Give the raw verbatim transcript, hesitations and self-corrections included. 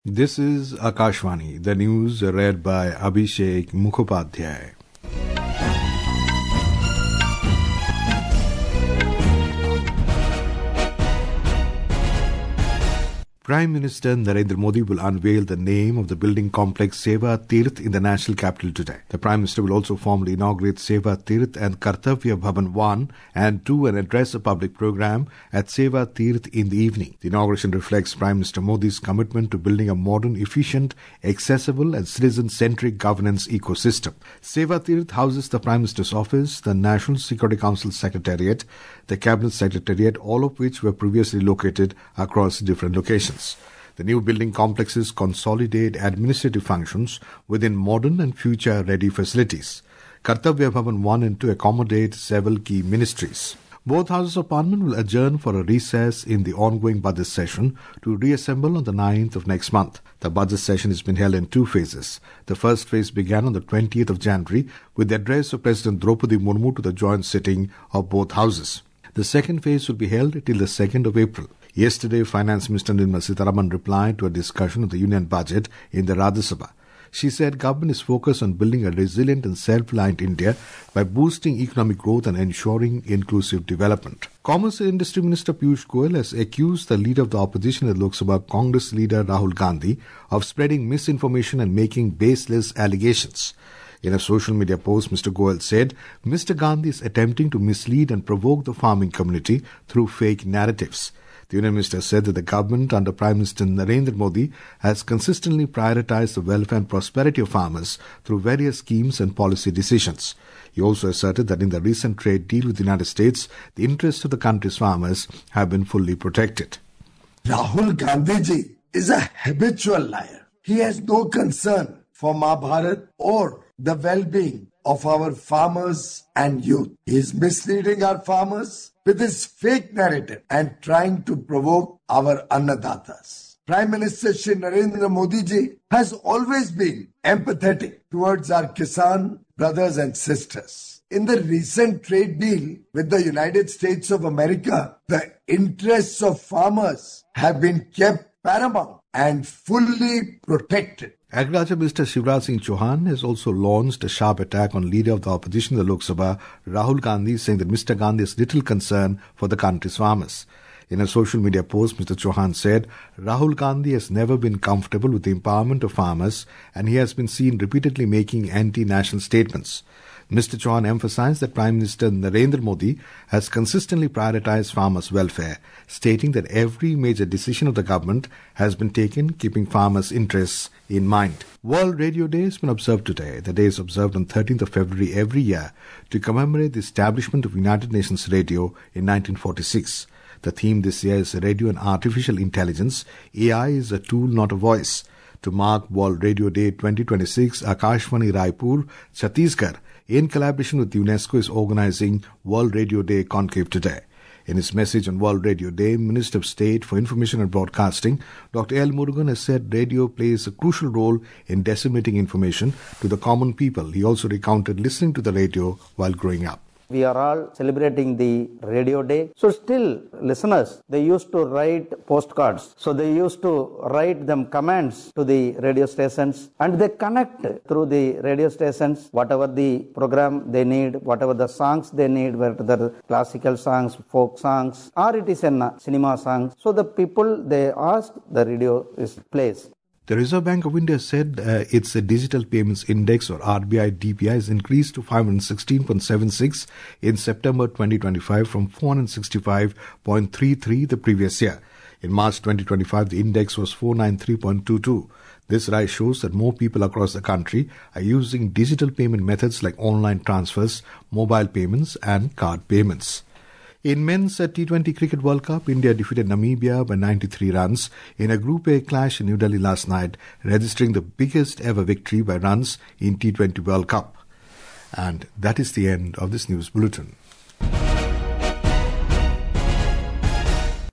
This is Akashvani, the news read by Abhishek Mukhopadhyay. Prime Minister Narendra Modi will unveil the name of the building complex Seva Tirth in the national capital today. The Prime Minister will also formally inaugurate Seva Tirth and Kartavya Bhavan one and two and address a public program at Seva Tirth in the evening. The inauguration reflects Prime Minister Modi's commitment to building a modern, efficient, accessible and citizen-centric governance ecosystem. Seva Tirth houses the Prime Minister's office, the National Security Council Secretariat, the Cabinet Secretariat, all of which were previously located across different locations. The new building complexes consolidate administrative functions within modern and future-ready facilities. Kartavya Bhavan one and two accommodate several key ministries. Both houses of parliament will adjourn for a recess in the ongoing budget session to reassemble on the ninth of next month. The budget session has been held in two phases. The first phase began on the twentieth of January with the address of President Draupadi Murmu to the joint sitting of both houses. The second phase will be held till the second of April. Yesterday, Finance Minister Nirmala Sitharaman replied to a discussion of the Union budget in the Rajya Sabha. She said government is focused on building a resilient and self-reliant India by boosting economic growth and ensuring inclusive development. Commerce and Industry Minister Piyush Goyal has accused the leader of the opposition at Lok Sabha, Congress leader Rahul Gandhi, of spreading misinformation and making baseless allegations. In a social media post, Mister Goyal said, Mister Gandhi is attempting to mislead and provoke the farming community through fake narratives. The Union Minister said that the government under Prime Minister Narendra Modi has consistently prioritized the welfare and prosperity of farmers through various schemes and policy decisions. He also asserted that in the recent trade deal with the United States, the interests of the country's farmers have been fully protected. Rahul Gandhi ji is a habitual liar. He has no concern for Mahabharat or the well-being of our farmers and youth. He is misleading our farmers with his fake narrative and trying to provoke our Annadatas. Prime Minister Shri Narendra Modi ji has always been empathetic towards our Kisan brothers and sisters. In the recent trade deal with the United States of America, the interests of farmers have been kept paramount and fully protected. Agriculture Minister Shivraj Singh Chauhan has also launched a sharp attack on leader of the opposition in the Lok Sabha, Rahul Gandhi, saying that Mister Gandhi has little concern for the country's farmers. In a social media post, Mister Chauhan said, Rahul Gandhi has never been comfortable with the empowerment of farmers and he has been seen repeatedly making anti-national statements. Mister Chauhan emphasized that Prime Minister Narendra Modi has consistently prioritized farmers' welfare, stating that every major decision of the government has been taken keeping farmers' interests in mind. World Radio Day has been observed today. The day is observed on thirteenth of February every year to commemorate the establishment of United Nations Radio in nineteen forty-six. The theme this year is Radio and Artificial Intelligence. A I is a tool, not a voice. To mark World Radio Day twenty twenty-six, Akashvani Raipur, Chhattisgarh, in collaboration with UNESCO, is organizing World Radio Day Conclave today. In his message on World Radio Day, Minister of State for Information and Broadcasting, Doctor L. Murugan, has said radio plays a crucial role in disseminating information to the common people. He also recounted listening to the radio while growing up. We are all celebrating the Radio Day. So still, listeners, they used to write postcards. So they used to write them comments to the radio stations and they connect through the radio stations, whatever the program they need, whatever the songs they need, whether the classical songs, folk songs, or it is a cinema song. So the people, they ask, the radio is plays. The Reserve Bank of India said uh, its uh, Digital Payments Index or R B I D P I has increased to five hundred sixteen point seven six in September twenty twenty-five from four hundred sixty-five point three three the previous year. In March twenty twenty-five, the index was four hundred ninety-three point two two. This rise shows that more people across the country are using digital payment methods like online transfers, mobile payments and card payments. In men's T twenty Cricket World Cup, India defeated Namibia by ninety-three runs in a Group A clash in New Delhi last night, registering the biggest ever victory by runs in T twenty World Cup. And that is the end of this news bulletin.